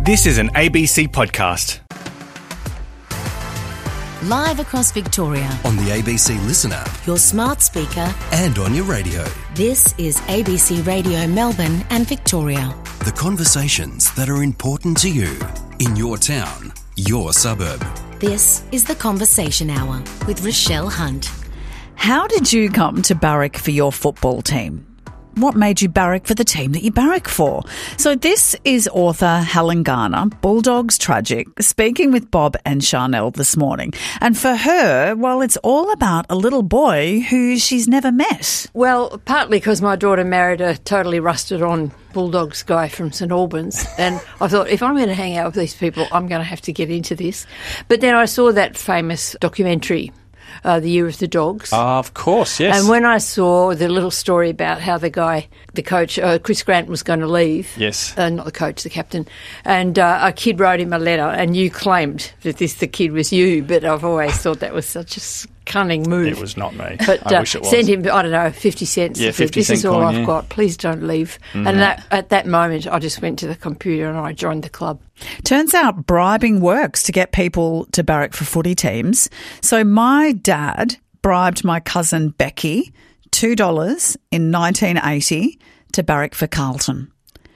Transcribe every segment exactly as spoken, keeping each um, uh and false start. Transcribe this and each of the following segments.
This is an A B C podcast. Live across Victoria, On the A B C Listen app your smart speaker, and on your radio. this is A B C Radio Melbourne and Victoria. The conversations that are important to you in your town, your suburb. This is The Conversation Hour with Rochelle Hunt. How did you come to barrack for your football team? What made you barrack for the team that you barrack for? So this is author Helen Garner, Bulldogs Tragic, speaking with Bob and Charnel this morning. And for her, well, it's all about a little boy who she's never met. Well, partly because my daughter married a totally rusted on Bulldogs guy from St Albans, and I thought, if I'm going to hang out with these people, I'm going to have to get into this. But then I saw that famous documentary, Uh, The Year of the Dogs. Uh, of course, yes. And when I saw the little story about how the guy, the coach, uh, Chris Grant, was going to leave. Yes. Uh, not the coach, the captain. And uh, a kid wrote him a letter, and you claimed that this, the kid was you, but I've always thought that was such a cunning move. It was not me. But I uh, wish it was. send him, I don't know, fifty cents. Yeah, and said, fifty This is cent all coin, I've yeah. got. Please don't leave. Mm-hmm. And that, at that moment, I just went to the computer and I joined the club. Turns out bribing works to get people to barrack for footy teams. So my dad bribed my cousin Becky two dollars in nineteen eighty to barrack for Carlton.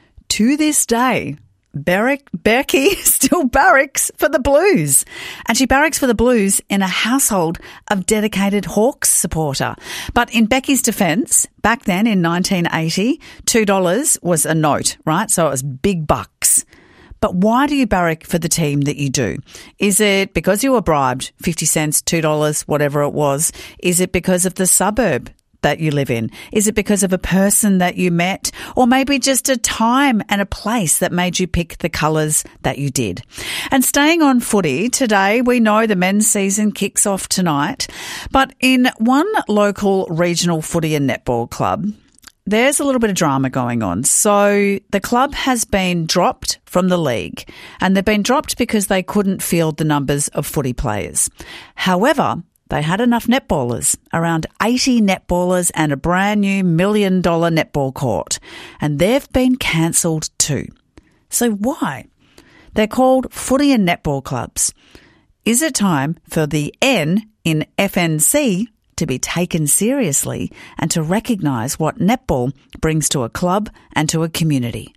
To this day, Barrack, Becky still barracks for the Blues. And she barracks for the Blues in a household of dedicated Hawks supporter. But in Becky's defence, back then in nineteen eighty, two dollars was a note, right? So it was big bucks. But why do you barrack for the team that you do? Is it because you were bribed, fifty cents, two dollars, whatever it was? Is it because of the suburb that you live in? Is it because of a person that you met? Or maybe just a time and a place that made you pick the colours that you did? And staying on footy, today we know the men's season kicks off tonight. But in one local regional footy and netball club, there's a little bit of drama going on. So the club has been dropped from the league, and they've been dropped because they couldn't field the numbers of footy players. However, they had enough netballers, around eighty netballers and a brand new million dollar netball court, and they've been cancelled too. So why? They're called footy and netball clubs. Is it time for the N in F N C to be taken seriously and to recognise what netball brings to a club and to a community?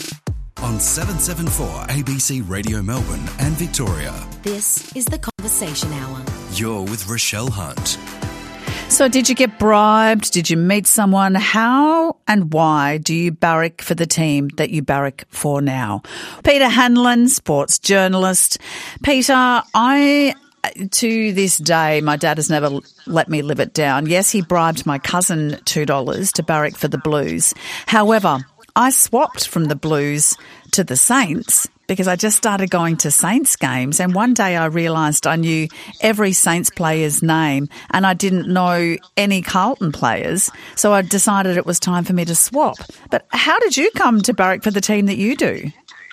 On seven seventy-four A B C Radio Melbourne and Victoria. This is The Conversation Hour. You're with Rochelle Hunt. So did you get bribed? Did you meet someone? How and why do you barrack for the team that you barrack for now? Peter Hanlon, sports journalist. Peter, I... To this day, my dad has never let me live it down. Yes, he bribed my cousin two dollars to barrack for the Blues. However, I swapped from the Blues to the Saints because I just started going to Saints games, and one day I realised I knew every Saints player's name and I didn't know any Carlton players, so I decided it was time for me to swap. But how did you come to barrack for the team that you do?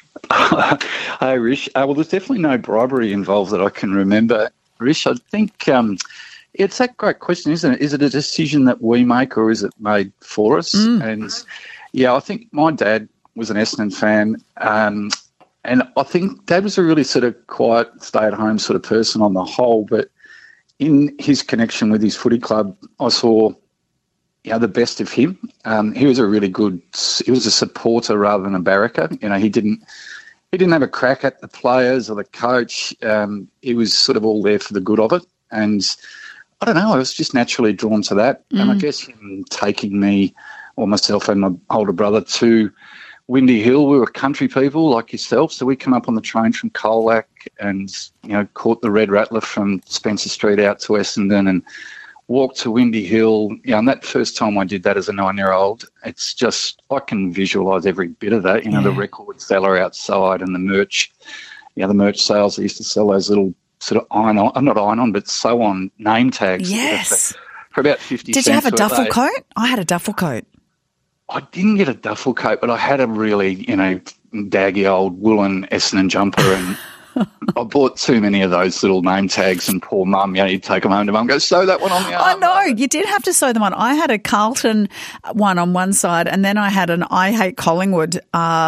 Hi, Rish. Uh, well, there's definitely no bribery involved that I can remember, Rish. I think um, it's that great question, isn't it? Is it a decision that we make or is it made for us? Mm. And, yeah, I think my dad was an Essendon fan, um, and I think Dad was a really sort of quiet, stay-at-home sort of person on the whole, but in his connection with his footy club, I saw you know, the best of him. Um, he was a really good, he was a supporter rather than a barracker. You know, he didn't, he didn't have a crack at the players or the coach. Um, he was sort of all there for the good of it. And I don't know, I was just naturally drawn to that. Mm. And I guess him taking me, or myself and my older brother, to Windy Hill, we were country people like yourself, so we come up on the train from Colac and, you know, caught the Red Rattler from Spencer Street out to Essendon and walked to Windy Hill. You know, and that first time I did that as a nine-year-old, it's just, I can visualise every bit of that. You know, yeah. The record seller outside and the merch, you know, the merch sales. They used to sell those little sort of iron-on, uh, not iron-on, but sew-on name tags. Yes. For, for about fifty Did cents. you have a duffel day. coat? I had a duffel coat. I didn't get a duffel coat, but I had a really, you know, daggy old woolen Essendon jumper, and I bought too many of those little name tags, and poor mum, you know, you'd take them home to mum and go, sew that one on the arm. I know, you did have to sew them on. I had a Carlton one on one side, and then I had an I Hate Collingwood um,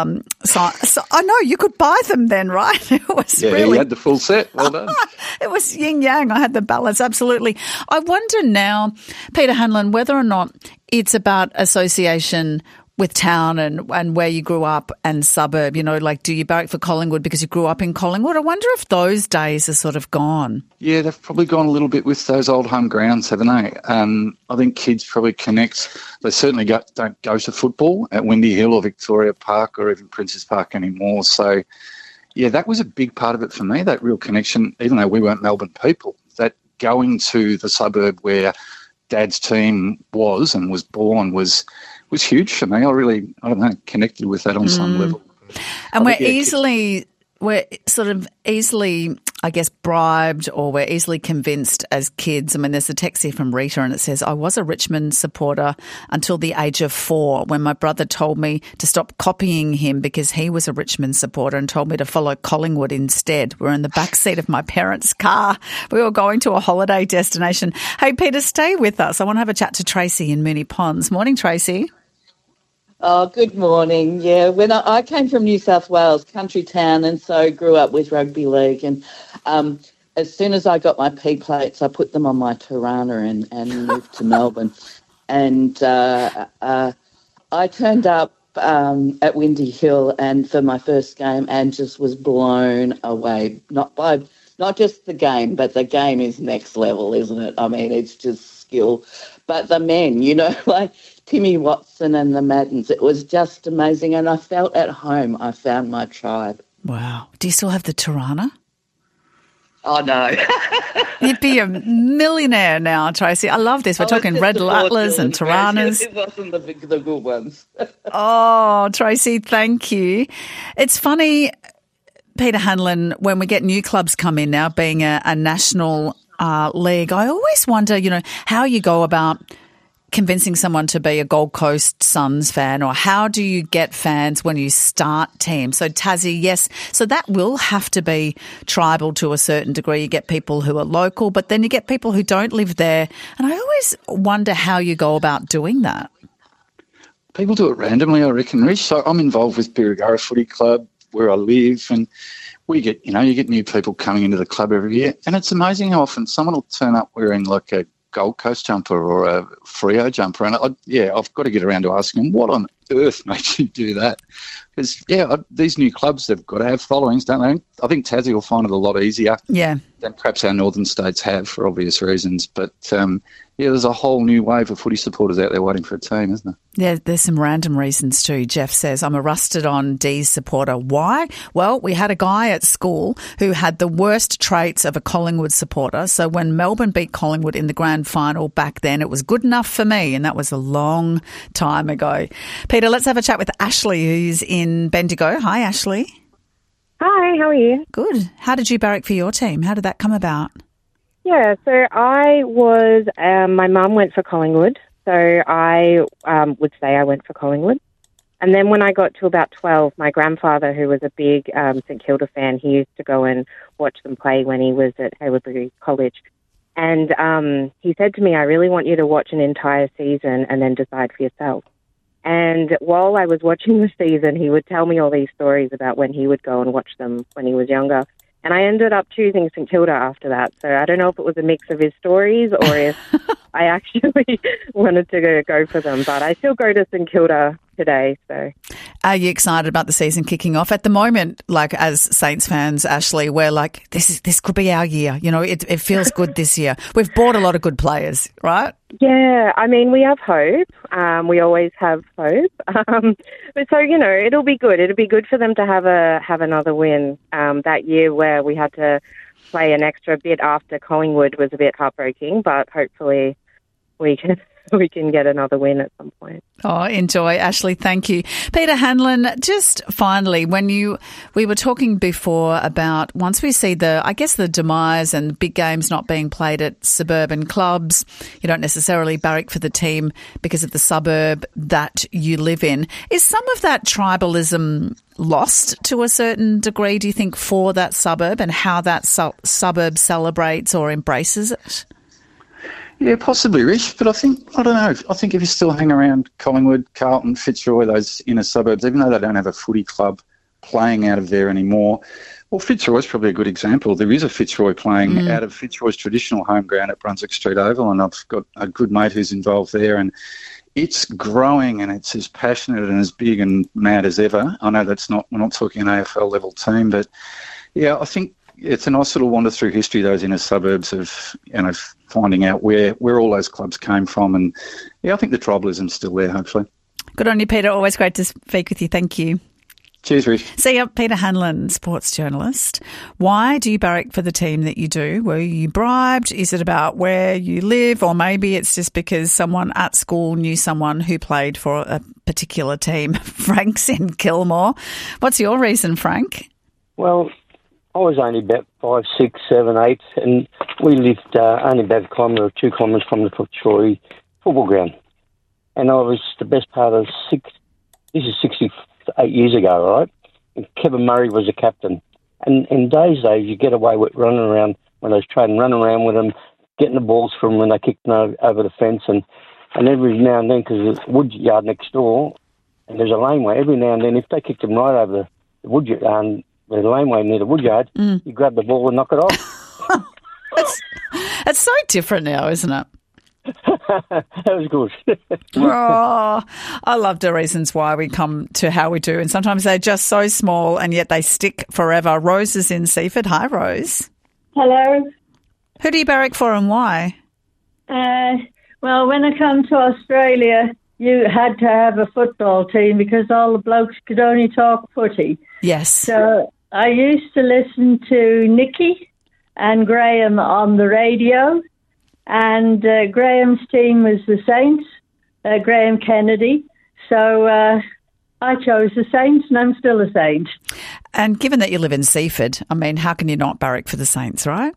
So, so I know you could buy them then, right? It was Yeah, really you had the full set. Well done. It was yin yang. I had the balance. Absolutely. I wonder now, Peter Hanlon, whether or not it's about association with town and, and where you grew up and suburb. You know, like, do you barrack for Collingwood because you grew up in Collingwood? I wonder if those days are sort of gone. Yeah, they've probably gone a little bit with those old home grounds, haven't they? Um, I think kids probably connect. They certainly go, don't go to football at Windy Hill or Victoria Park or even Princes Park anymore. So, yeah, that was a big part of it for me, that real connection, even though we weren't Melbourne people, that going to the suburb where Dad's team was and was born was was huge for me. I really, I don't know, connected with that on mm. some level. And I we're think, yeah, easily, we're sort of easily, I guess, bribed, or we're easily convinced as kids. I mean, there's a text here from Rita and it says, I was a Richmond supporter until the age of four when my brother told me to stop copying him because he was a Richmond supporter and told me to follow Collingwood instead. We were in the back seat of my parents' car. We were going to a holiday destination. Hey, Peter, stay with us. I want to have a chat to Tracy in Moonee Ponds. Morning, Tracy. Oh, good morning. Yeah, when I, I came from New South Wales, country town, and so grew up with rugby league. And um, as soon as I got my P plates, I put them on my Tirana and, and moved to Melbourne. And uh, uh, I turned up um, at Windy Hill and for my first game and just was blown away. Not by not just the game, but the game is next level, isn't it? I mean, it's just skill. But the men, you know, like Timmy Watson and the Maddens, it was just amazing. And I felt at home. I found my tribe. Wow. Do you still have the Tirana? Oh, no. You'd be a millionaire now, Tracy. I love this. We're oh, talking Red Atlas and Tiranas. It wasn't the, big, the good ones. Oh, Tracy, thank you. It's funny, Peter Hanlon, when we get new clubs come in now, being a, a national uh, league, I always wonder, you know, how you go about convincing someone to be a Gold Coast Suns fan, or how do you get fans when you start teams? So Tassie, yes, so that will have to be tribal to a certain degree. You get people who are local, but then you get people who don't live there. And I always wonder how you go about doing that. People do it randomly, I reckon, Rich. So I'm involved with Birregurra Footy Club where I live, and we get, you know, you get new people coming into the club every year, and it's amazing how often someone will turn up wearing like a Gold Coast jumper or a Freo jumper, and I, yeah, I've got to get around to asking them, what on earth makes you do that? Because, yeah, I, these new clubs, they've got to have followings, don't they? I think Tassie will find it a lot easier yeah. than perhaps our northern states have for obvious reasons. But, um, yeah, there's a whole new wave of footy supporters out there waiting for a team, isn't there? Yeah, there's some random reasons too. Jeff says, I'm a rusted-on D's supporter. Why? Well, we had a guy at school who had the worst traits of a Collingwood supporter. So when Melbourne beat Collingwood in the grand final back then, it was good enough for me, and that was a long time ago. Peter, let's have a chat with Ashley, who's in Bendigo. Hi, Ashley. Hi, how are you? Good. How did you barrack for your team? How did that come about? Yeah, so I was, um, my mum went for Collingwood, so I um, would say I went for Collingwood. And then when I got to about twelve, my grandfather, who was a big um, St Kilda fan, he used to go and watch them play when he was at Hayward College. And um, he said to me, I really want you to watch an entire season and then decide for yourself. And while I was watching the season, he would tell me all these stories about when he would go and watch them when he was younger. And I ended up choosing St Kilda after that. So I don't know if it was a mix of his stories or if I actually wanted to go, go for them. But I still go to St Kilda today. So, are you excited about the season kicking off? At the moment, like as Saints fans, Ashley, we're like, this is this could be our year. You know, it, it feels good this year. We've bought a lot of good players, right? Yeah, I mean, we have hope. Um, we always have hope. Um, but so, you know, it'll be good. It'll be good for them to have a have another win. Um, that year where we had to play an extra bit after Collingwood was a bit heartbreaking, but hopefully we can we can get another win at some point. Oh, enjoy, Ashley. Thank you. Peter Hanlon, just finally, when you, we were talking before about once we see the, I guess the demise and big games not being played at suburban clubs, you don't necessarily barrack for the team because of the suburb that you live in. Is some of that tribalism lost to a certain degree, do you think, for that suburb and how that su- suburb celebrates or embraces it? Yeah, possibly, Rich, but I think, I don't know, I think if you still hang around Collingwood, Carlton, Fitzroy, those inner suburbs, even though they don't have a footy club, playing out of there anymore. Well, Fitzroy's probably a good example. There is a Fitzroy playing mm. out of Fitzroy's traditional home ground at Brunswick Street Oval, and I've got a good mate who's involved there, and it's growing and it's as passionate and as big and mad as ever. I know that's not, we're not talking an A F L level team, but yeah, I think it's a nice little wander through history, those inner suburbs of, you know, finding out where, where all those clubs came from. And yeah, I think the tribalism's still there, hopefully. Good on you, Peter. Always great to speak with you. Thank you. Cheers, Rich. See you, Peter Hanlon, sports journalist. Why do you barrack for the team that you do? Were you bribed? Is it about where you live? Or maybe it's just because someone at school knew someone who played for a particular team. Frank's in Kilmore. What's your reason, Frank? Well, I was only about five, six, seven, eight, and we lived uh, only about a kilometre or two kilometres from the Fitzroy football ground. And I was the best part of six, this is sixty-eight years ago, right? And Kevin Murray was the captain. And in those days, you get away with running around when I was training, running around with them, getting the balls from when they kicked them over the fence. And, and every now and then, because there's a wood yard next door, and there's a laneway, every now and then, if they kicked them right over the, the wood yard, um, the laneway near the woodyard, mm. you grab the ball and knock it off. it's, it's so different now, isn't it? That was good. Oh, I love the reasons why we come to how we do, and sometimes they're just so small and yet they stick forever. Rose is in Seaford. Hi, Rose. Hello. Who do you barrack for and why? Uh, well, when I come to Australia, you had to have a football team because all the blokes could only talk footy. Yes. So I used to listen to Nicky and Graham on the radio. And uh, Graham's team was the Saints, uh, Graham Kennedy. So uh, I chose the Saints, and I'm still a Saint. And given that you live in Seaford, I mean, how can you not barrack for the Saints, right?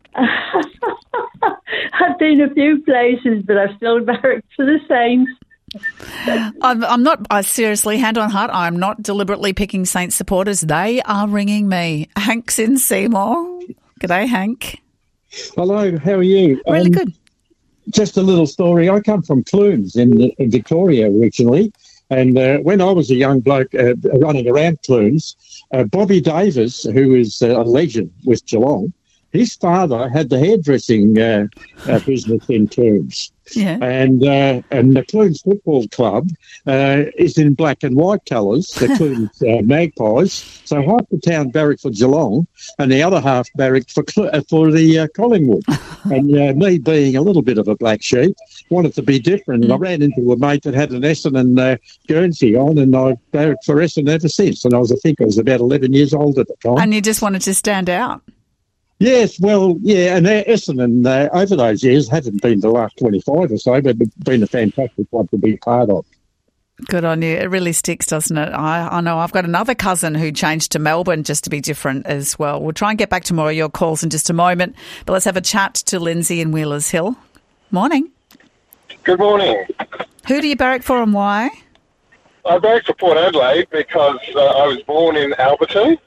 I've been a few places, but I've still barracked for the Saints. I'm, I'm not, I seriously, hand on heart, I'm not deliberately picking Saints supporters. They are ringing me. Hank's in Seymour. G'day, Hank. Hello, how are you? Really um, good. Just a little story. I come from Clunes in, in Victoria originally, and uh, when I was a young bloke uh, running around Clunes, uh, Bobby Davis, who is uh, a legend with Geelong, his father had the hairdressing uh, uh, business in Clunes. Yeah. And uh, and the Clunes Football Club uh, is in black and white colours, the Clunes uh, Magpies. So half the town barracked for Geelong and the other half barracked for uh, for the uh, Collingwood. And uh, me being a little bit of a black sheep, wanted to be different. And I ran into a mate that had an Essendon uh, Guernsey on, and I barracked for Essendon ever since. And I was, I think I was about eleven years old at the time. And you just wanted to stand out? Yes, well, yeah, and Essendon uh, over those years haven't been the last twenty-five or so, but it's been a fantastic one to be part of. Good on you. It really sticks, doesn't it? I, I know I've got another cousin who changed to Melbourne just to be different as well. We'll try and get back to more of your calls in just a moment, but let's have a chat to Lindsay in Wheelers Hill. Morning. Good morning. Who do you barrack for and why? I barrack for Port Adelaide because uh, I was born in Alberton.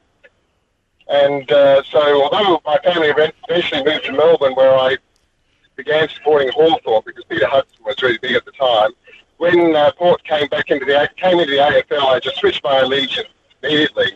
And uh, so although my family eventually moved to Melbourne, where I began supporting Hawthorn because Peter Hudson was really big at the time, when uh, Port came back into the came into the A F L, I just switched my allegiance immediately.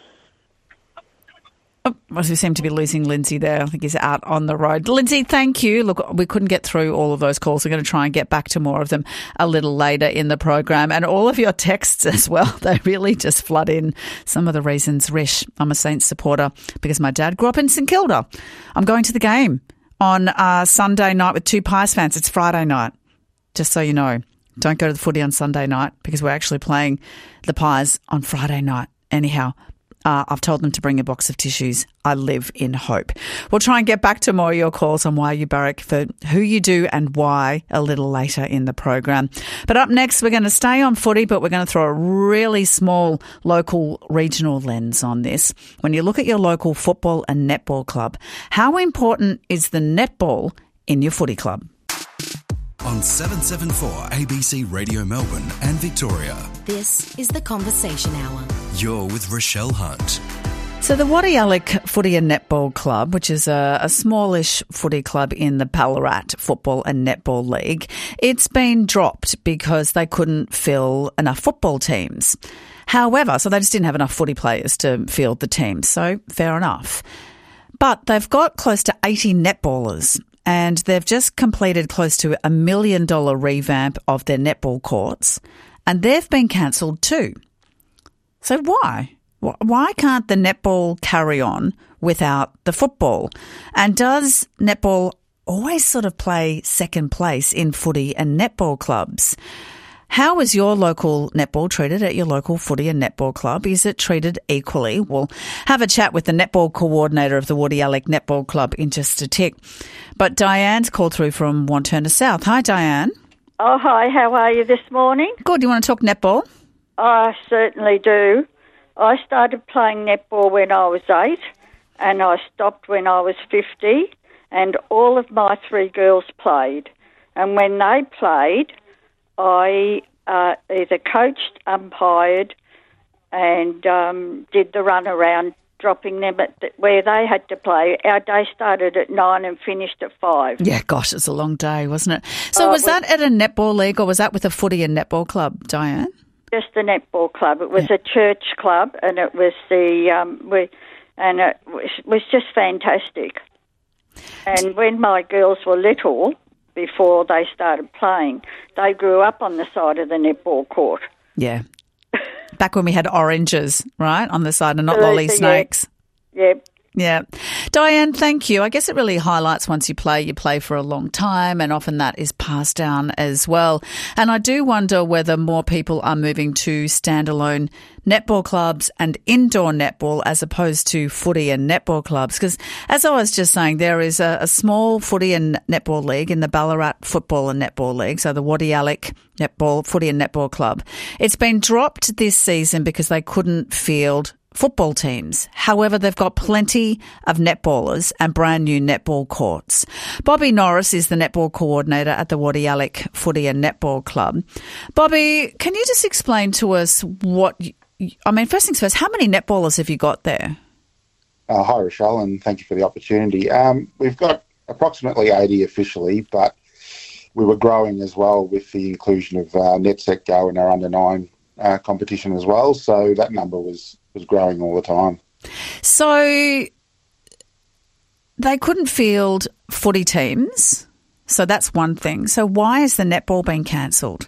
Oh, we seem to be losing Lindsay there. I think he's out on the road. Lindsay, thank you. Look, we couldn't get through all of those calls. We're going to try and get back to more of them a little later in the program. And all of your texts as well, they really just flood in some of the reasons. Rish, I'm a Saints supporter because my dad grew up in St Kilda. I'm going to the game on uh, Sunday night with two Pies fans. It's Friday night, just so you know. Don't go to the footy on Sunday night because we're actually playing the Pies on Friday night. Anyhow, Uh, I've told them to bring a box of tissues. I live in hope. We'll try and get back to more of your calls on why you barrack for who you do and why a little later in the program. But up next, we're going to stay on footy, but we're going to throw a really small local regional lens on this. When you look at your local football and netball club, how important is the netball in your footy club? On seven seventy-four A B C Radio Melbourne and Victoria. This is the Conversation Hour. You're with Rochelle Hunt. So the Wadialik Footy and Netball Club, which is a, a smallish footy club in the Ballarat Football and Netball League, it's been dropped because they couldn't fill enough football teams. However, so they just didn't have enough footy players to field the team, so fair enough. But they've got close to eighty netballers, and they've just completed close to a million dollar revamp of their netball courts, and they've been cancelled too. So why? Why can't the netball carry on without the football? And does netball always sort of play second place in footy and netball clubs? How is your local netball treated at your local footy and netball club? Is it treated equally? We'll have a chat with the netball coordinator of the Wardy Alec Netball Club in just a tick. But Diane's called through from Wanturna South. Hi, Diane. Oh, hi. How are you this morning? Good. You want to talk netball? I certainly do. I started playing netball when I was eight, and I stopped when I was fifty, and all of my three girls played. And when they played, I uh, either coached, umpired, and um, did the run around, dropping them at the, where they had to play. Our day started at nine and finished at five. Yeah, gosh, it's a long day, wasn't it? So uh, was that at a netball league, or was that with a footy and netball club, Diane? Just the netball club. It was yeah. a church club, and it was the um, we, and it was, was just fantastic. And when my girls were little, before they started playing, they grew up on the side of the netball court. Yeah, back when we had oranges, right, on the side, and not so, lolly so, snakes. Yeah. Yep. Yeah. Diane, thank you. I guess it really highlights once you play, you play for a long time, and often that is passed down as well. And I do wonder whether more people are moving to standalone netball clubs and indoor netball as opposed to footy and netball clubs. Because as I was just saying, there is a, a small footy and netball league in the Ballarat Football and Netball League, so the Wardy Alec Netball, Footy and Netball Club. It's been dropped this season because they couldn't field football teams. However, they've got plenty of netballers and brand new netball courts. Bobby Norris is the netball coordinator at the Wardy Alec Footy and Netball Club. Bobby, can you just explain to us what, you, I mean, first things first, how many netballers have you got there? Uh, hi, Rochelle, and thank you for the opportunity. Um, we've got approximately eighty officially, but we were growing as well with the inclusion of uh, NetSec Go in our under nine uh, competition as well. So that number was was growing all the time. So they couldn't field footy teams, so that's one thing. So why is the netball being cancelled?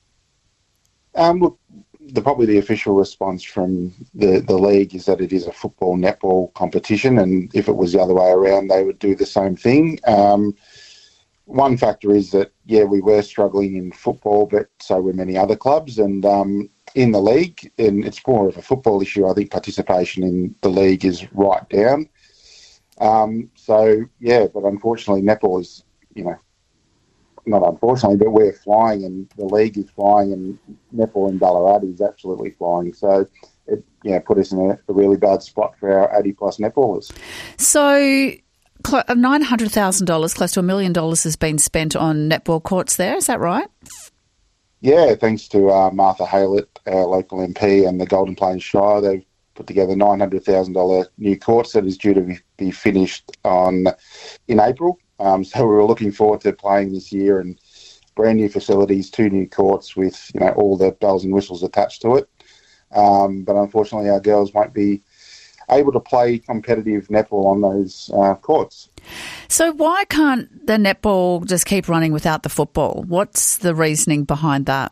Um, look, the, probably the official response from the, the league is that it is a football netball competition, and if it was the other way around, they would do the same thing. Um, one factor is that, yeah, we were struggling in football, but so were many other clubs, and um, in the league, and it's more of a football issue. I think participation in the league is right down. Um, so, yeah, but unfortunately, netball is, you know, not unfortunately, but we're flying and the league is flying and netball in Ballarat is absolutely flying. So, it, yeah, put us in a, a really bad spot for our eighty-plus netballers. So, nine hundred thousand dollars, close to a million dollars has been spent on netball courts there, is that right? Yeah, thanks to uh, Martha Haylett, our local M P, and the Golden Plains Shire, they've put together nine hundred thousand dollars new courts that is due to be, be finished on in April. Um, so we were looking forward to playing this year, and brand new facilities, two new courts with, you know, all the bells and whistles attached to it. Um, but unfortunately, our girls won't be able to play competitive netball on those uh, courts. So why can't the netball just keep running without the football? What's the reasoning behind that?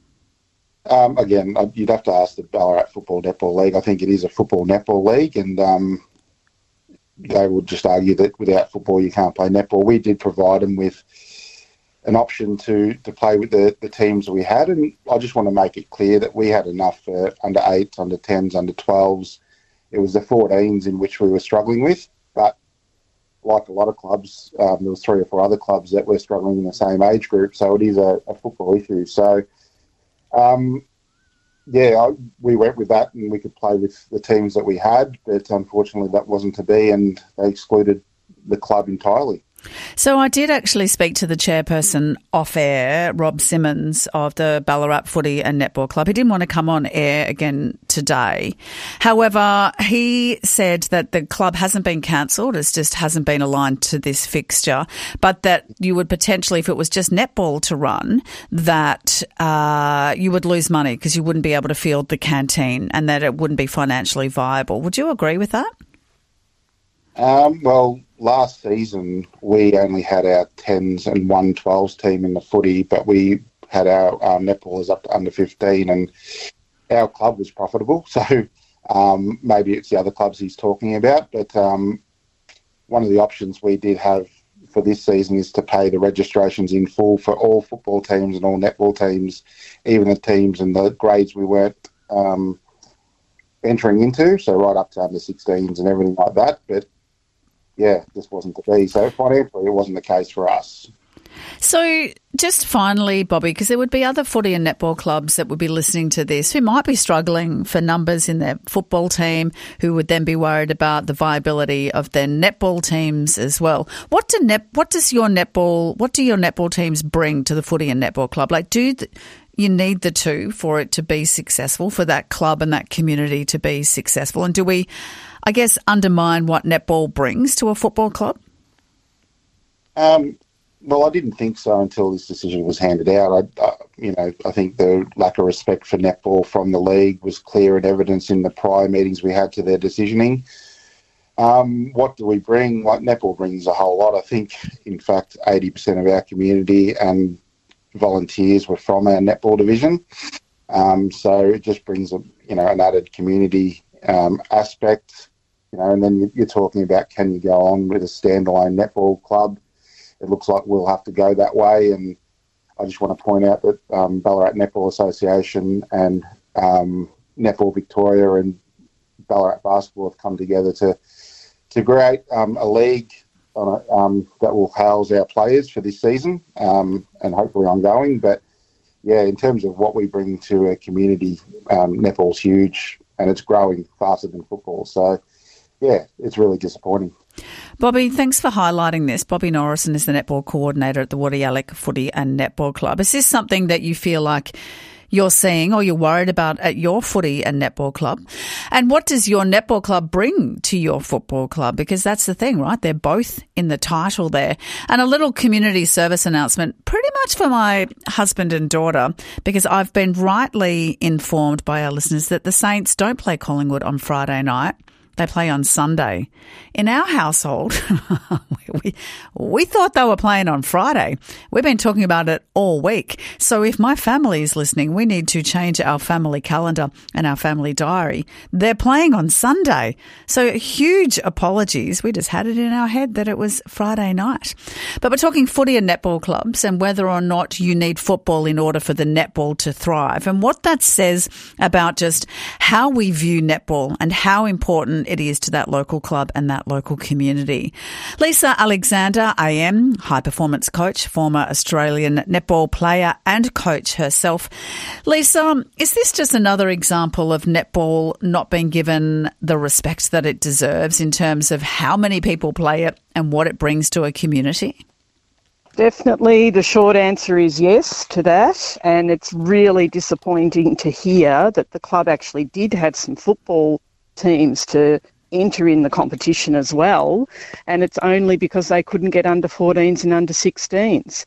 Um, again, you'd have to ask the Ballarat Football Netball League. I think it is a football netball league, and um, they would just argue that without football you can't play netball. We did provide them with an option to, to play with the, the teams we had, and I just want to make it clear that we had enough for under eights, under tens, under twelves. It was the fourteens in which we were struggling with, but like a lot of clubs, um, there was three or four other clubs that were struggling in the same age group, so it is a, a football issue. So, um, yeah, I, we went with that and we could play with the teams that we had, but unfortunately that wasn't to be, and they excluded the club entirely. So I did actually speak to the chairperson off air, Rob Simmons of the Ballarat Footy and Netball Club. He didn't want to come on air again today. However, he said that the club hasn't been cancelled. It just hasn't been aligned to this fixture, but that you would potentially, if it was just netball to run, that uh, you would lose money because you wouldn't be able to field the canteen and that it wouldn't be financially viable. Would you agree with that? Um, well, last season we only had our tens and one twelves team in the footy, but we had our, our netballers up to under fifteen, and our club was profitable. So um, maybe it's the other clubs he's talking about. But um, one of the options we did have for this season is to pay the registrations in full for all football teams and all netball teams, even the teams and the grades we weren't um, entering into, so right up to under sixteens and everything like that. But yeah, this wasn't to be. So financially, it wasn't the case for us. So just finally, Bobby, because there would be other footy and netball clubs that would be listening to this who might be struggling for numbers in their football team, who would then be worried about the viability of their netball teams as well. What do net? What does your netball? What do your netball teams bring to the footy and netball club? Like, do th- you need the two for it to be successful, for that club and that community to be successful? And do we, I guess, undermine what netball brings to a football club? Um, well, I didn't think so until this decision was handed out. I, I, you know, I think the lack of respect for netball from the league was clear and evidence in the prior meetings we had to their decisioning. Um, what do we bring? Like, netball brings a whole lot. I think, in fact, eighty percent of our community and volunteers were from our netball division. Um, so it just brings a, you know, an added community um, aspect, you know, and then you're talking about, can you go on with a standalone netball club? It looks like we'll have to go that way. And I just want to point out that um, Ballarat Netball Association and um, Netball Victoria and Ballarat Basketball have come together to to create um, a league on a, um, that will house our players for this season um, and hopefully ongoing. But yeah, in terms of what we bring to a community, um, netball's huge and it's growing faster than football. So yeah, it's really disappointing. Bobby, thanks for highlighting this. Bobby Norrison is the netball coordinator at the Wodayalek Footy and Netball Club. Is this something that you feel like you're seeing or you're worried about at your footy and netball club? And what does your netball club bring to your football club? Because that's the thing, right? They're both in the title there. And a little community service announcement, pretty much for my husband and daughter, because I've been rightly informed by our listeners that the Saints don't play Collingwood on Friday night. They play on Sunday. In our household, we, we thought they were playing on Friday. We've been talking about it all week. So if my family is listening, we need to change our family calendar and our family diary. They're playing on Sunday. So huge apologies. We just had it in our head that it was Friday night. But we're talking footy and netball clubs and whether or not you need football in order for the netball to thrive, and what that says about just how we view netball and how important it is to that local club and that local community. Lisa Alexander, A M, high performance coach, former Australian netball player and coach herself. Lisa, is this just another example of netball not being given the respect that it deserves in terms of how many people play it and what it brings to a community? Definitely. The short answer is yes to that. And it's really disappointing to hear that the club actually did have some football teams to enter in the competition as well, and it's only because they couldn't get under fourteens and under sixteens.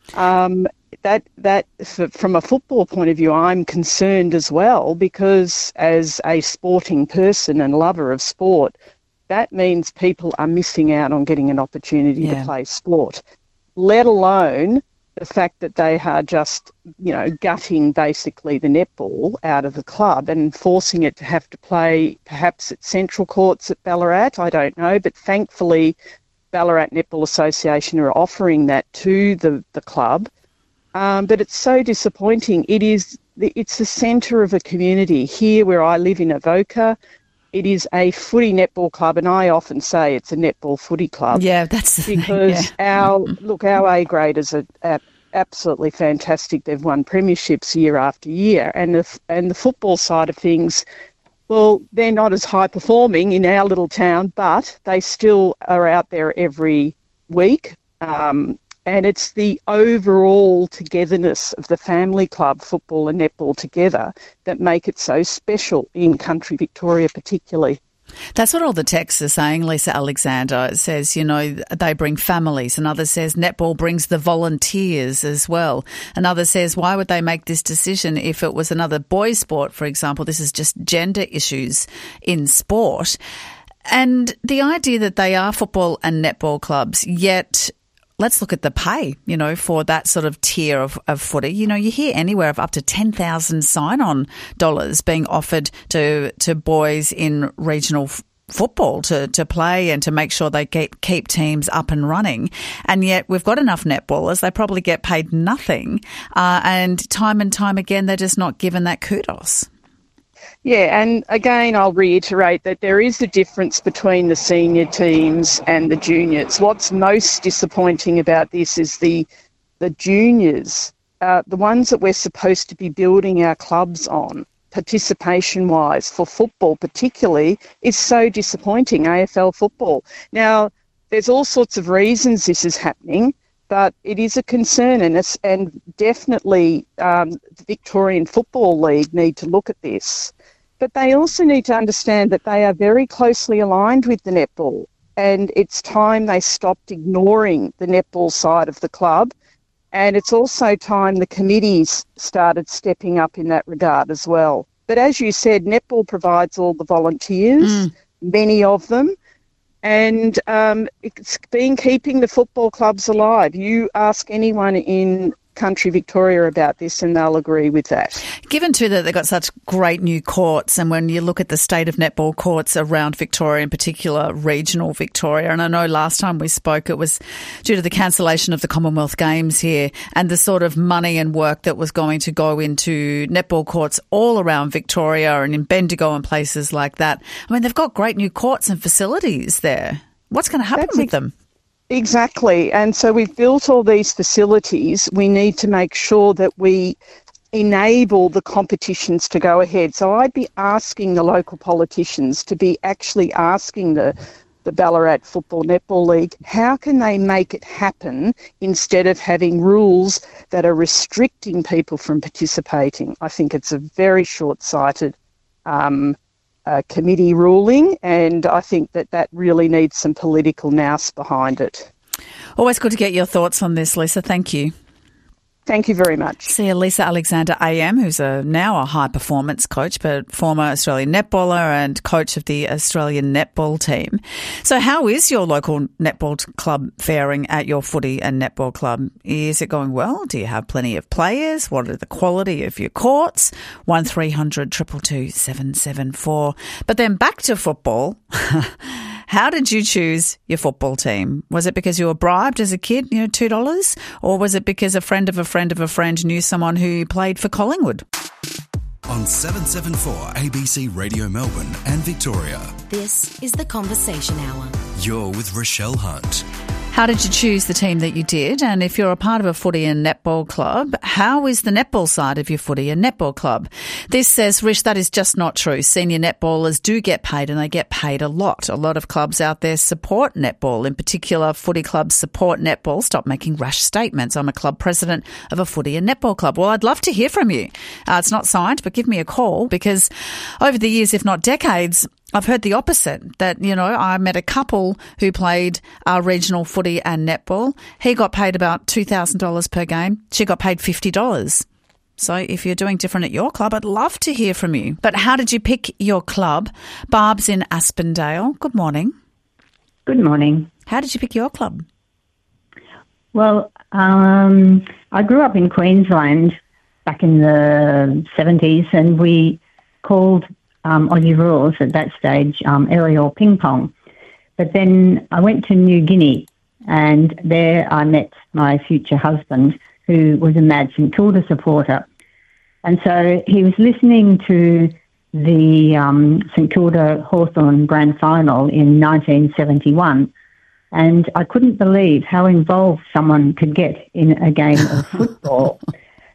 Um, that that from a football point of view, I'm concerned as well, because as a sporting person and lover of sport, that means people are missing out on getting an opportunity yeah. to play sport, let alone the fact that they are just, you know, gutting basically the netball out of the club and forcing it to have to play perhaps at central courts at Ballarat, I don't know. But thankfully, Ballarat Netball Association are offering that to the, the club. Um, but it's so disappointing. It is, it's the centre of a community. Here where I live in Avoca, it is a footy netball club, and I often say it's a netball footy club. Yeah, that's the because thing, yeah. our look, our A graders are, are absolutely fantastic. They've won premierships year after year, and the and the football side of things, well, they're not as high performing in our little town, but they still are out there every week Um, and it's the overall togetherness of the family club, football and netball together, that make it so special in country Victoria particularly. That's what all the texts are saying, Lisa Alexander. It says, you know, they bring families. Another says netball brings the volunteers as well. Another says, why would they make this decision if it was another boys' sport, for example? This is just gender issues in sport. And the idea that they are football and netball clubs, yet let's look at the pay, you know, for that sort of tier of, of footy. You know, you hear anywhere of up to ten thousand sign-on dollars being offered to to boys in regional f- football to, to play and to make sure they keep, keep teams up and running. And yet we've got enough netballers. They probably get paid nothing. Uh, and time and time again, they're just not given that kudos. Yeah, and again, I'll reiterate that there is a difference between the senior teams and the juniors. What's most disappointing about this is the the juniors, uh, the ones that we're supposed to be building our clubs on, participation-wise, for football particularly, is so disappointing, A F L football. Now, there's all sorts of reasons this is happening, but it is a concern, and, it's, and definitely um, the Victorian Football League need to look at this. But they also need to understand that they are very closely aligned with the netball, and it's time they stopped ignoring the netball side of the club, and it's also time the committees started stepping up in that regard as well. But as you said, netball provides all the volunteers, mm. many of them, and um, it's been keeping the football clubs alive. You ask anyone in country Victoria about this and they'll agree with that. Given too that they've got such great new courts, and when you look at the state of netball courts around Victoria, in particular regional Victoria, and I know last time we spoke it was due to the cancellation of the Commonwealth Games here and the sort of money and work that was going to go into netball courts all around Victoria and in Bendigo and places like that. I mean, they've got great new courts and facilities there. What's going to happen That's with ex- them? Exactly. And so we've built all these facilities. We need to make sure that we enable the competitions to go ahead. So I'd be asking the local politicians to be actually asking the, the Ballarat Football Netball League, how can they make it happen instead of having rules that are restricting people from participating? I think it's a very short-sighted um Uh, committee ruling, and I think that that really needs some political nous behind it. Always good to get your thoughts on this, Lisa. Thank you. Thank you very much. See you, Lisa Alexander A M, who's a, now a high-performance coach, but former Australian netballer and coach of the Australian netball team. So how is your local netball club faring at your footy and netball club? Is it going well? Do you have plenty of players? What are the quality of your courts? one three hundred two two two seven seven four. But then back to football. How did you choose your football team? Was it because you were bribed as a kid, you know, two dollars? Or was it because a friend of a friend of a friend knew someone who played for Collingwood? On seven seventy-four A B C Radio Melbourne and Victoria. This is The Conversation Hour. You're with Rochelle Hunt. How did you choose the team that you did? And if you're a part of a footy and netball club, how is the netball side of your footy and netball club? This says, Rish, that is just not true. Senior netballers do get paid, and they get paid a lot. A lot of clubs out there support netball. In particular, footy clubs support netball. Stop making rash statements. I'm a club president of a footy and netball club. Well, I'd love to hear from you. Uh, it's not signed, but give me a call, because over the years, if not decades, I've heard the opposite, that, you know, I met a couple who played uh, regional footy and netball. He got paid about two thousand dollars per game. She got paid fifty dollars. So if you're doing different at your club, I'd love to hear from you. But how did you pick your club? Barb's in Aspendale. Good morning. Good morning. How did you pick your club? Well, um, I grew up in Queensland back in the seventies, and we called Um, Aussie rules at that stage, um, aerial ping pong. But then I went to New Guinea, and there I met my future husband, who was a mad St Kilda supporter. And so he was listening to the um, St Kilda Hawthorn Grand Final in nineteen seventy-one, and I couldn't believe how involved someone could get in a game of football.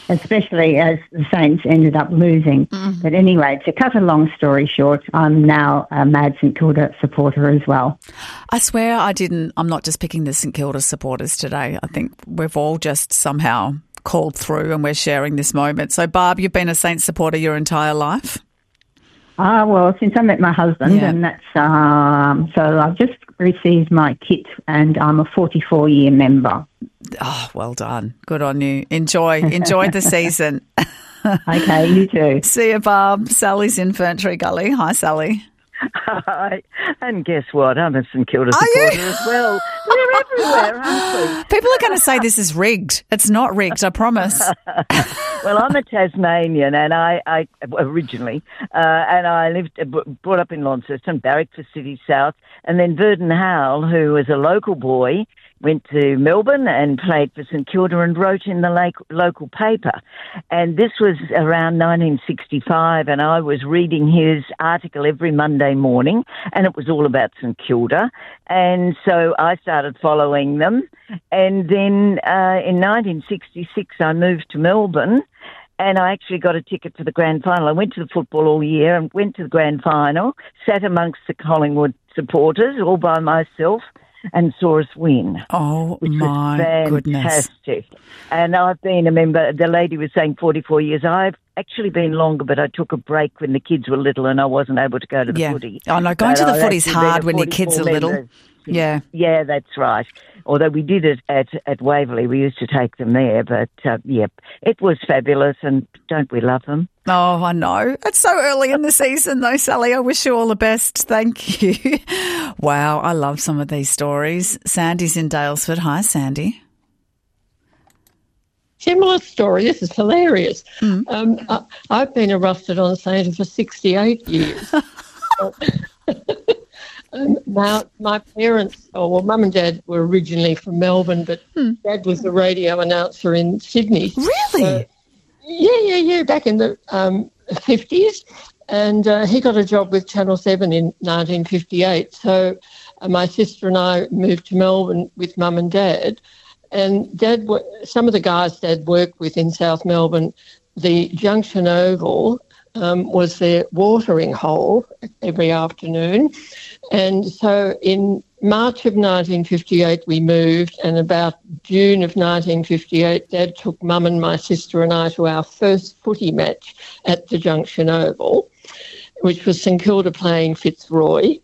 especially as the Saints ended up losing. Mm. But anyway, to cut a long story short, I'm now a mad St Kilda supporter as well. I swear I didn't, I'm not just picking the St Kilda supporters today. I think we've all just somehow called through and we're sharing this moment. So, Barb, you've been a Saints supporter your entire life? Ah, well, since I met my husband, Yeah. and that's, um, so I've just received my kit and I'm a forty-four year member. Oh, well done. Good on you. Enjoy. Enjoy the season. Okay, you too. See you, Barb. Sally's in Ferntree Gully. Hi, Sally. Hi. And guess what? I'm a St Kilda Are you? supporter as well. We're everywhere, aren't People are going to say this is rigged. It's not rigged, I promise. Well, I'm a Tasmanian, and I, I originally, uh, and I lived, brought up in Launceston, barracked for City South, and then Verdon Howell, who was a local boy, went to Melbourne and played for St Kilda and wrote in the lake, local paper. And this was around nineteen sixty-five, and I was reading his article every Monday morning, and it was all about St Kilda. And so I started following them. And then uh, in nineteen sixty-six, I moved to Melbourne, and I actually got a ticket to the grand final. I went to the football all year and went to the grand final, sat amongst the Collingwood supporters all by myself, and saw us win. Oh, which my was goodness. fantastic. And I've been a member, the lady was saying forty-four years. I've actually been longer, but I took a break when the kids were little and I wasn't able to go to the Yeah. footy. Oh, no, going But to the I've footy's actually been hard a when your kids are forty-four little. member. Yeah. Yeah, that's right. Although we did it at, at Waverley, we used to take them there. But, uh, yeah, it was fabulous, and don't we love them? Oh, I know. It's so early in the season, though, Sally. I wish you all the best. Thank you. Wow, I love some of these stories. Sandy's in Dalesford. Hi, Sandy. Similar story. This is hilarious. Um, I, I've been a rusted on Saint for sixty-eight years. um, now, my parents, oh, well, Mum and Dad were originally from Melbourne, but Dad was the radio announcer in Sydney. Really? So, yeah, yeah, yeah, back in the um, fifties. And uh, he got a job with Channel seven in nineteen fifty-eight. So uh, my sister and I moved to Melbourne with Mum and Dad. And Dad, some of the guys Dad worked with in South Melbourne, the Junction Oval um, was their watering hole every afternoon. And so in March of nineteen fifty-eight, we moved, and about June of nineteen fifty-eight, Dad took Mum and my sister and I to our first footy match at the Junction Oval, which was St Kilda playing Fitzroy.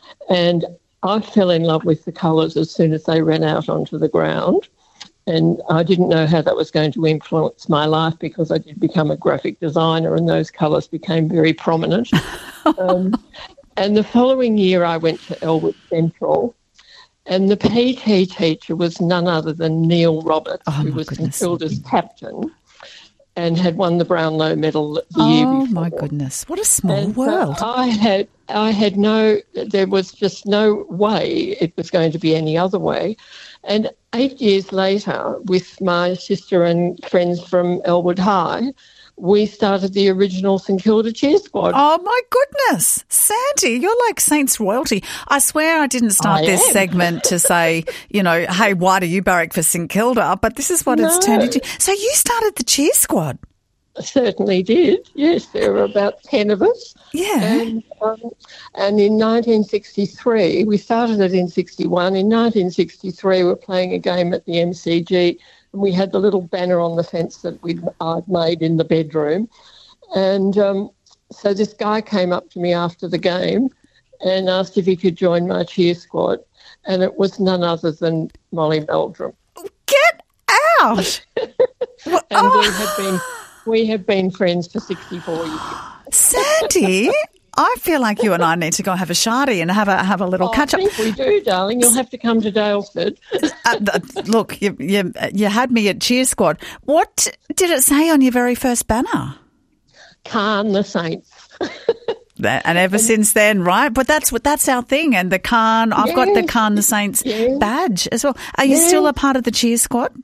And I fell in love with the colours as soon as they ran out onto the ground. And I didn't know how that was going to influence my life because I did become a graphic designer and those colours became very prominent. um, and the following year I went to Elwood Central, and the P T teacher was none other than Neil Roberts, oh, who was goodness. St Kilda's captain and had won the Brownlow medal the oh, year before. Oh, my goodness. What a small and world. So I had, I had no, there was just no way it was going to be any other way. And eight years later, with my sister and friends from Elwood High, we started the original St Kilda cheer squad. Oh, my goodness. Sandy, you're like Saints royalty. I swear I didn't start I this am. segment to say, you know, hey, why do you barrack for St Kilda? But this is what No. it's turned into. So you started the cheer squad. Certainly did. Yes, there were about ten of us. Yeah. And, um, and in nineteen sixty-three, we started it in sixty-one. In nineteen sixty-three, we were playing a game at the M C G, and we had the little banner on the fence that we'd I'd made in the bedroom. And um, so this guy came up to me after the game and asked if he could join my cheer squad, and it was none other than Molly Meldrum. Get out! and oh. we have been we have been friends for sixty-four years. Sandy, I feel like you and I need to go have a shardy and have a have a little oh, catch up. I think we do, darling. You'll have to come to Dalesford. uh, look, you, you you had me at cheer squad. What did it say on your very first banner? Khan the Saints. That, and ever since then, right? But that's what that's our thing. And the Khan, I've yes. got the Khan the Saints yes. badge as well. Are you yes. still a part of the cheer squad?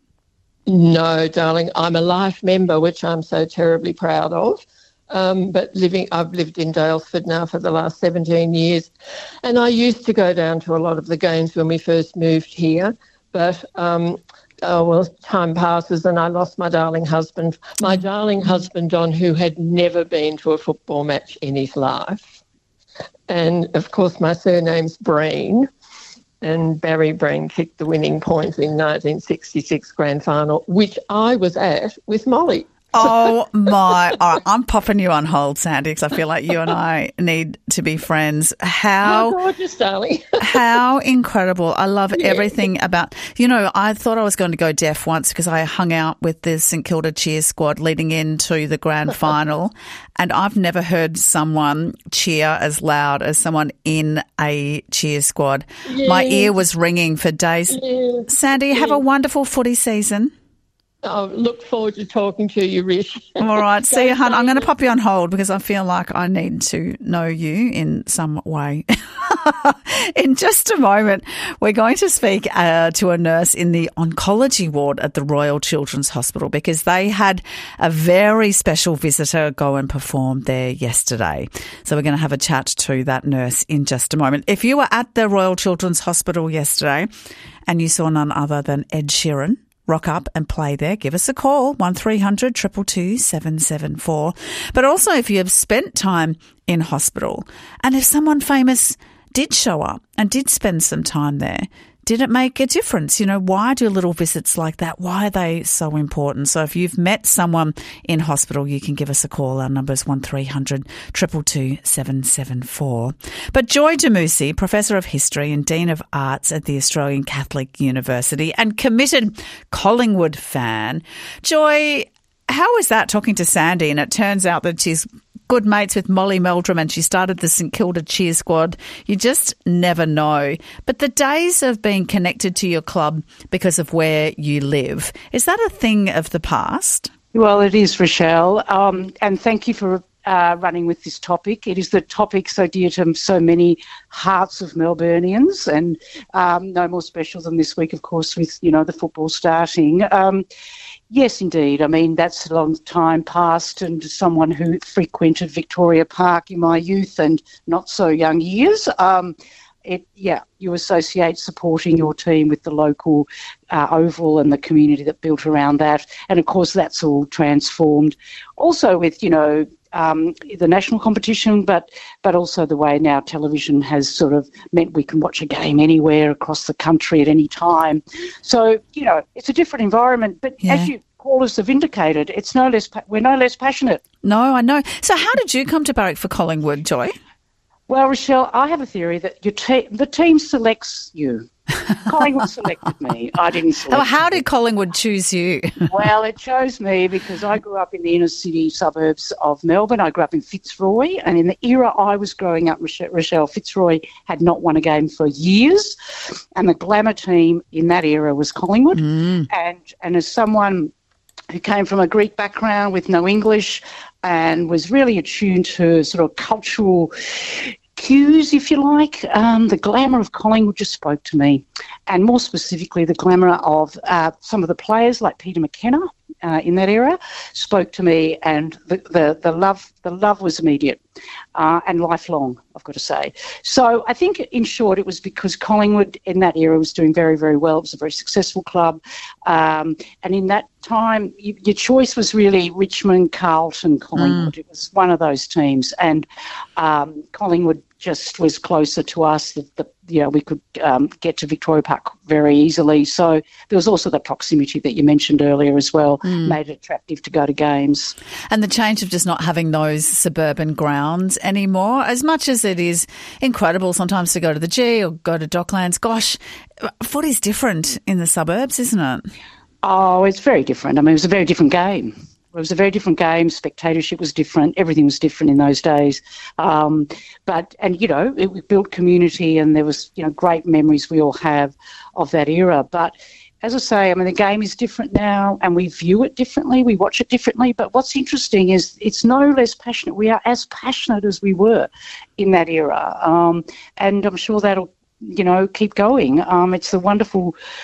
No, darling. I'm a life member, which I'm so terribly proud of. Um, but living, I've lived in Dalesford now for the last seventeen years, and I used to go down to a lot of the games when we first moved here. But um, oh, well, time passes and I lost my darling husband. My darling husband, Don, who had never been to a football match in his life. And, of course, my surname's Breen. And Barry Breen kicked the winning points in nineteen sixty-six grand final, which I was at with Molly. Oh, my. All right, I'm popping you on hold, Sandy, because I feel like you and I need to be friends. How Oh, gorgeous, darling. How incredible. I love everything about, you know, I thought I was going to go deaf once because I hung out with the St Kilda cheer squad leading into the grand final, and I've never heard someone cheer as loud as someone in a cheer squad. My Yes. ear was ringing for days. Yes. Sandy, have a wonderful footy season. I look forward to talking to you, Rish. All right. See you, hun. I'm going to pop you on hold because I feel like I need to know you in some way. In just a moment, we're going to speak uh, to a nurse in the oncology ward at the Royal Children's Hospital because they had a very special visitor go and perform there yesterday. So we're going to have a chat to that nurse in just a moment. If you were at the Royal Children's Hospital yesterday and you saw none other than Ed Sheeran rock up and play there, give us a call, one three hundred two two two seven seven four. But also if you have spent time in hospital and if someone famous did show up and did spend some time there, did it make a difference? You know, why do little visits like that? Why are they so important? So if you've met someone in hospital, you can give us a call. Our number is one three hundred two two two seven seven four. But Joy DeMusi, Professor of History and Dean of Arts at the Australian Catholic University and committed Collingwood fan. Joy, how is that talking to Sandy? And it turns out that she's good mates with Molly Meldrum and she started the St Kilda cheer squad. You just never know. But the days of being connected to your club because of where you live, is that a thing of the past? Well, it is, Rochelle. Um, and thank you for uh, running with this topic. It is the topic so dear to so many hearts of Melburnians, and um, no more special than this week, of course, with, you know, the football starting. Um, Yes, indeed. I mean, that's a long time past, and someone who frequented Victoria Park in my youth and not so young years, um, it, yeah, you associate supporting your team with the local uh, oval and the community that built around that. And, of course, that's all transformed. Also with, you know, um, the national competition, but but also the way now television has sort of meant we can watch a game anywhere across the country at any time. So, you know, it's a different environment. But Yeah. as you callers have indicated, it's no less pa- we're no less passionate. No, I know. So how did you come to barrack for Collingwood, Joy? Well, Rochelle, I have a theory that your te- the team selects you. Collingwood selected me. I didn't select Oh, how you. did Collingwood choose you? Well, it chose me because I grew up in the inner city suburbs of Melbourne. I grew up in Fitzroy, and in the era I was growing up, Rochelle, Rochelle, Fitzroy had not won a game for years, and the glamour team in that era was Collingwood. Mm. And and as someone who came from a Greek background with no English and was really attuned to sort of cultural cues, if you like, um, the glamour of Collingwood just spoke to me, and more specifically the glamour of uh, some of the players like Peter McKenna uh, in that era spoke to me, and the, the, the love the love was immediate uh, and lifelong, I've got to say. So I think, in short, it was because Collingwood in that era was doing very, very well. It was a very successful club, um, and in that time, you, your choice was really Richmond, Carlton, Collingwood. Mm. It was one of those teams, and um, Collingwood just was closer to us. That the, you know, we could um, get to Victoria Park very easily. So there was also the proximity that you mentioned earlier as well, Mm. made it attractive to go to games. And the change of just not having those suburban grounds anymore, as much as it is incredible sometimes to go to the G or go to Docklands, gosh, footy's different in the suburbs, isn't it? Oh, it's very different. I mean, it was a very different game. It was a very different game. Spectatorship was different. Everything was different in those days. Um, but, and, you know, it, we built community, and there was, you know, great memories we all have of that era. But as I say, I mean, the game is different now, and we view it differently. We watch it differently. But what's interesting is it's no less passionate. We are as passionate as we were in that era. Um, and I'm sure that'll, you know, keep going. Um, it's the wonderful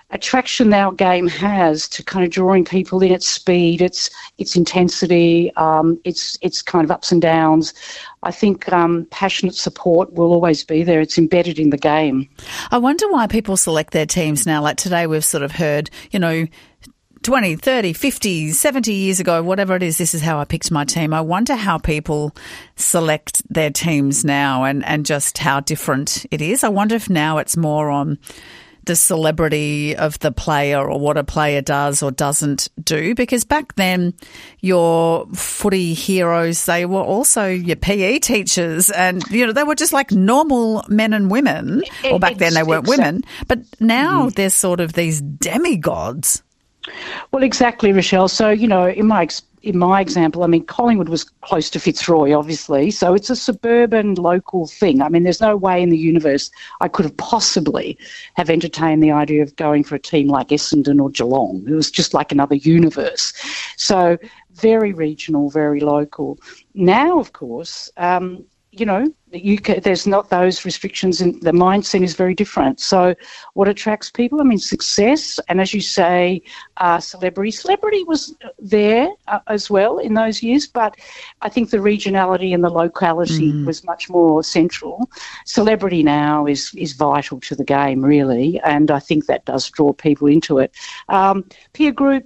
attraction our game has to kind of drawing people in, its speed, its its intensity, um, its its kind of ups and downs. I think um, passionate support will always be there. It's embedded in the game. I wonder why people select their teams now. Like today we've sort of heard, you know, twenty, thirty, fifty, seventy years ago, whatever it is, this is how I picked my team. I wonder how people select their teams now and, and just how different it is. I wonder if now it's more on the celebrity of the player or what a player does or doesn't do, because back then your footy heroes, they were also your P E teachers and, you know, they were just like normal men and women. Well, back then they weren't women, but now mm. they're sort of these demigods. Well, exactly, Rochelle. So, you know, in my in my example, I mean, Collingwood was close to Fitzroy, obviously, so it's a suburban local thing. I mean, there's no way in the universe I could have possibly have entertained the idea of going for a team like Essendon or Geelong. It was just like another universe. So very regional, very local. Now, of course, um, you know, you can, there's not those restrictions, and the mindset is very different. So what attracts people? I mean, success, and as you say, uh, celebrity. Celebrity was there uh, as well in those years, but I think the regionality and the locality mm. was much more central. Celebrity now is, is vital to the game, really, and I think that does draw people into it. Um, peer group,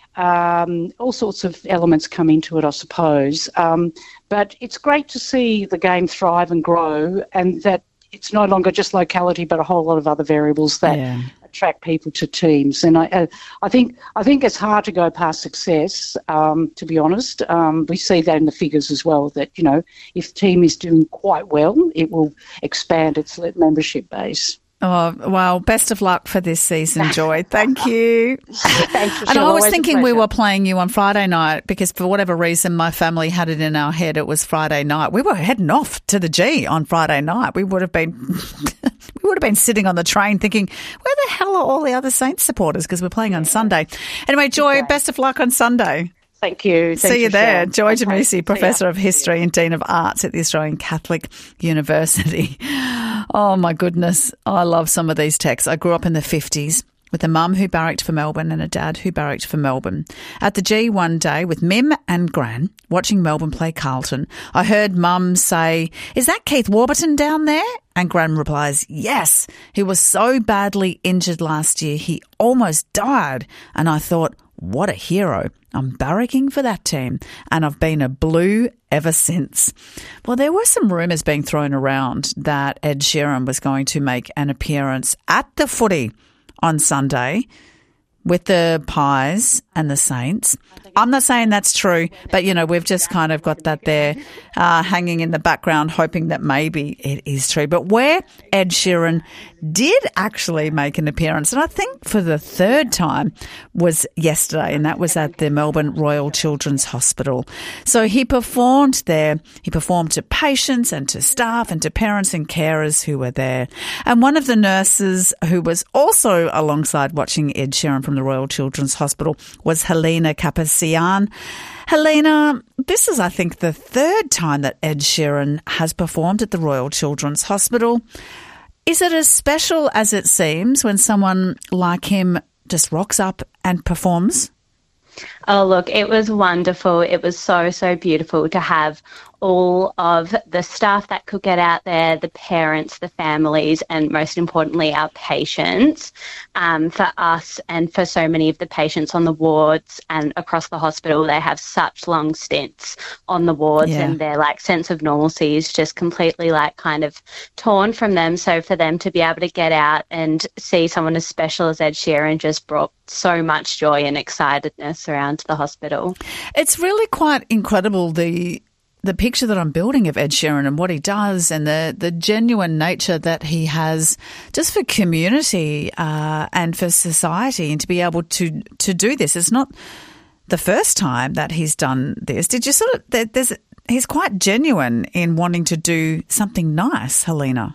Um, all sorts of elements come into it, I suppose. Um, but it's great to see the game thrive and grow, and that it's no longer just locality, but a whole lot of other variables that yeah. attract people to teams. And I, uh, I think I think it's hard to go past success. Um, to be honest, um, we see that in the figures as well. That, you know, if the team is doing quite well, it will expand its membership base. Oh, well, best of luck for this season, Joy. Thank you. Thanks, and I was thinking we were playing you on Friday night because for whatever reason my family had it in our head it was Friday night. We were heading off to the G on Friday night. We would have been we would have been sitting on the train thinking, where the hell are all the other Saints supporters, because we're playing on Sunday. Anyway, Joy, okay. Best of luck on Sunday. Thank you. See Thank you you, there. Sharon. Joy Okay. Jamousi, Professor of History and Dean of Arts at the Australian Catholic University. Oh, my goodness. I love some of these texts. I grew up in the fifties with a mum who barracked for Melbourne and a dad who barracked for Melbourne. At the G one day with Mim and Gran watching Melbourne play Carlton, I heard Mum say, "Is that Keith Warburton down there?" And Gran replies, "Yes. He was so badly injured last year he almost died." And I thought, what a hero. I'm barracking for that team, and I've been a Blue ever since. Well, there were some rumours being thrown around that Ed Sheeran was going to make an appearance at the footy on Sunday with the Pies and the Saints. I'm not saying that's true, but, you know, we've just kind of got that there uh, hanging in the background, hoping that maybe it is true. But where Ed Sheeran did actually make an appearance, and I think for the third time, was yesterday, and that was at the Melbourne Royal Children's Hospital. So he performed there. He performed to patients and to staff and to parents and carers who were there. And one of the nurses who was also alongside watching Ed Sheeran from the Royal Children's Hospital was Helena Capasian. Helena, this is, I think, the third time that Ed Sheeran has performed at the Royal Children's Hospital. Is it as special as it seems when someone like him just rocks up and performs? Oh, look, it was wonderful. It was so, so beautiful to have all of the staff that could get out there, the parents, the families, and most importantly, our patients. Um, for us and for so many of the patients on the wards and across the hospital, they have such long stints on the wards yeah. and their like sense of normalcy is just completely like kind of torn from them. So for them to be able to get out and see someone as special as Ed Sheeran just brought so much joy and excitedness around the hospital. It's really quite incredible, the the picture that I'm building of Ed Sheeran and what he does and the, the genuine nature that he has just for community uh, and for society, and to be able to, to do this. It's not the first time that he's done this. Did you sort of, there's, he's quite genuine in wanting to do something nice, Helena.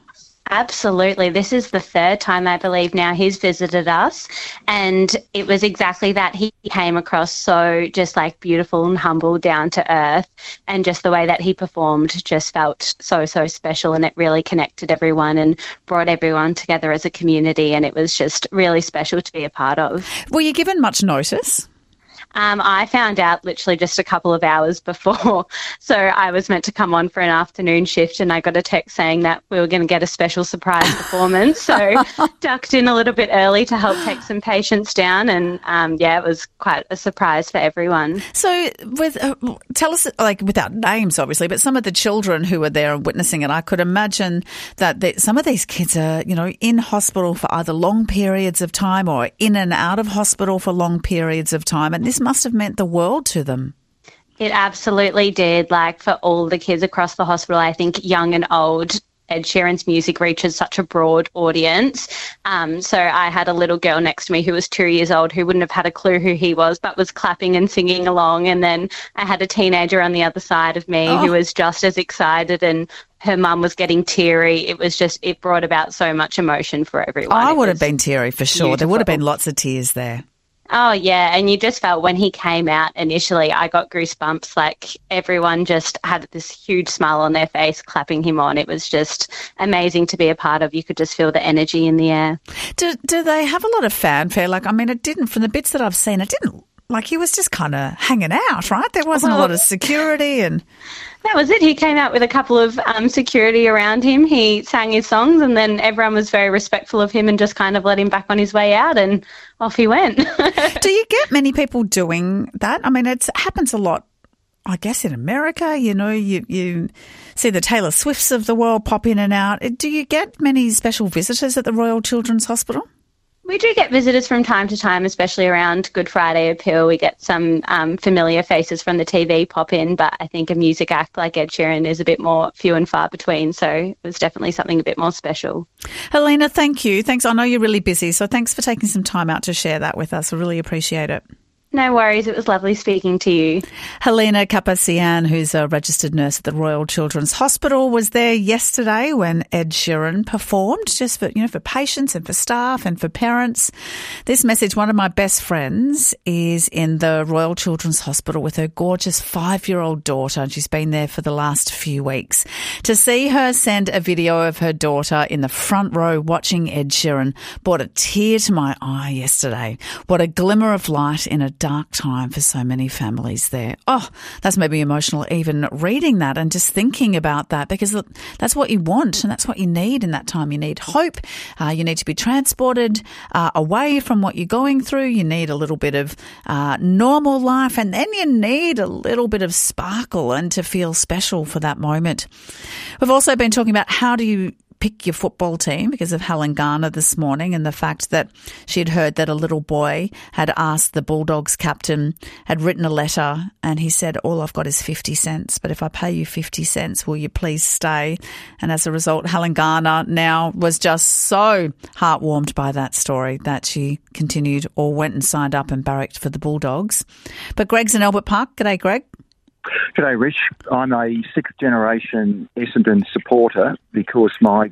Absolutely. This is the third time, I believe, now he's visited us. And it was exactly that. He came across so just like beautiful and humble, down to earth. And just the way that he performed just felt so, so special. And it really connected everyone and brought everyone together as a community. And it was just really special to be a part of. Were you given much notice? Um, I found out literally just a couple of hours before. So I was meant to come on for an afternoon shift and I got a text saying that we were going to get a special surprise performance. So ducked in a little bit early to help take some patients down. And, um, yeah, it was quite a surprise for everyone. So with uh, tell us, like, without names, obviously, but some of the children who were there witnessing it, I could imagine that they, some of these kids are, you know, in hospital for either long periods of time or in and out of hospital for long periods of time. And this must have meant the world to them. It absolutely did. Like, for all the kids across the hospital, I think young and old, Ed Sheeran's music reaches such a broad audience. Um, so I had a little girl next to me who was two years old who wouldn't have had a clue who he was, but was clapping and singing along. And then I had a teenager on the other side of me Oh. who was just as excited, and her mum was getting teary. It was just, it brought about so much emotion for everyone. I It would have was been teary for sure. There beautiful. would have been lots of tears there. Oh, yeah, and you just felt when he came out initially, I got goosebumps. Like, everyone just had this huge smile on their face clapping him on. It was just amazing to be a part of. You could just feel the energy in the air. Do, do they have a lot of fanfare? Like, I mean, it didn't, from the bits that I've seen, it didn't, like, he was just kind of hanging out, right? There wasn't a Well- lot of security and... That was it. He came out with a couple of um, security around him. He sang his songs, and then everyone was very respectful of him and just kind of let him back on his way out, and off he went. Do you get many people doing that? I mean, it's, it happens a lot, I guess, in America. You know, you, you see the Taylor Swifts of the world pop in and out. Do you get many special visitors at the Royal Children's Hospital? We do get visitors from time to time, especially around Good Friday appeal. We get some um, familiar faces from the T V pop in, but I think a music act like Ed Sheeran is a bit more few and far between, so it was definitely something a bit more special. Helena, thank you. Thanks. I know you're really busy, so thanks for taking some time out to share that with us. I really appreciate it. No worries. It was lovely speaking to you. Helena Kapasian, who's a registered nurse at the Royal Children's Hospital, was there yesterday when Ed Sheeran performed, just for, you know, for patients and for staff and for parents. This message, one of my best friends is in the Royal Children's Hospital with her gorgeous five-year-old daughter, and she's been there for the last few weeks. To see her send a video of her daughter in the front row watching Ed Sheeran brought a tear to my eye yesterday. What a glimmer of light in a dark time for so many families there. Oh, that's made me emotional even reading that and just thinking about that, because that's what you want and that's what you need in that time. You need hope. Uh, you need to be transported uh, away from what you're going through. You need a little bit of uh, normal life, and then you need a little bit of sparkle and to feel special for that moment. We've also been talking about how do you pick your football team because of Helen Garner this morning, and the fact that she'd heard that a little boy had asked the Bulldogs captain, had written a letter, and he said, all I've got is fifty cents, but if I pay you fifty cents, will you please stay? And as a result, Helen Garner now was just so heartwarmed by that story that she continued or went and signed up and barracked for the Bulldogs. But Greg's in Albert Park. G'day, Greg. G'day, Rich. I'm a sixth-generation Essendon supporter because my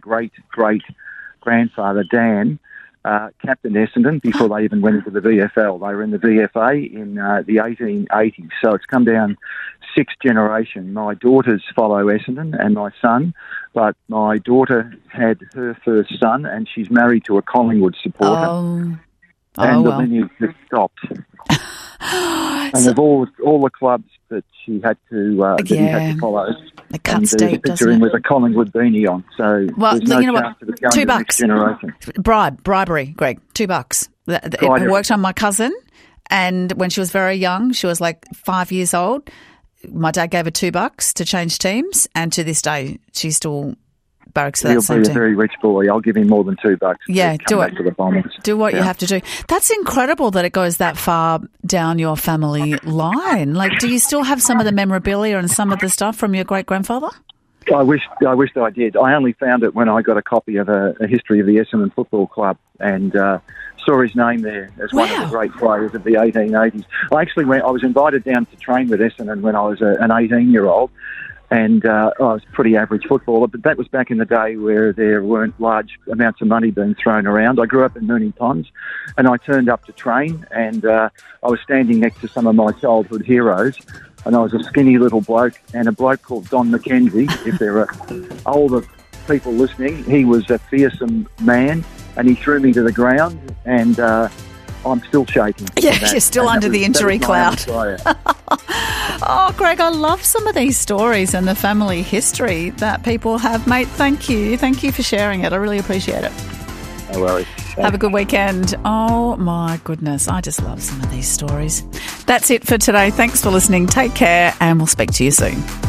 great-great-grandfather, Dan, uh, captained Essendon before they even went into the V F L. They were in the V F A in uh, the eighteen eighties, so it's come down sixth generation. My daughters follow Essendon and my son, but my daughter had her first son and she's married to a Collingwood supporter. Oh, and oh the well. lineage just stopped. And of all all the clubs that she had to uh, that he had Yeah. to follow, It and cuts there's a deep, picture doesn't in it? with a Collingwood beanie on. So Well, there's no you know chance what? of it going Two to the next bucks. generation. Bribe, bribery, Greg. Two bucks. Th- th- It Bribery. worked on my cousin, and when she was very young, she was like five years old. My dad gave her two bucks to change teams, and to this day, she still barracks for He'll that same be a team. very rich boy. I'll give him more than two bucks. to Yeah, come do back it. To the Bombers. Do what you Yeah. have to do. That's incredible that it goes that far down your family line. Like, do you still have some of the memorabilia and some of the stuff from your great grandfather? I wish I wished I did. I only found it when I got a copy of a, a history of the Essendon Football Club and uh, saw his name there as one of the great players of the eighteen eighties. I actually went. I was invited down to train with Essendon when I was a, an eighteen-year-old, And uh, I was a pretty average footballer, but that was back in the day where there weren't large amounts of money being thrown around. I grew up in Moonee Ponds, and I turned up to train, and uh, I was standing next to some of my childhood heroes, and I was a skinny little bloke, and a bloke called Don McKenzie. If there are older people listening, he was a fearsome man, and he threw me to the ground, and uh, I'm still shaking. Yeah, you're still and under was, the injury cloud. Oh, Greg, I love some of these stories and the family history that people have. Mate, thank you. Thank you for sharing it. I really appreciate it. No worries. Have a good weekend. Oh, my goodness. I just love some of these stories. That's it for today. Thanks for listening. Take care, and we'll speak to you soon.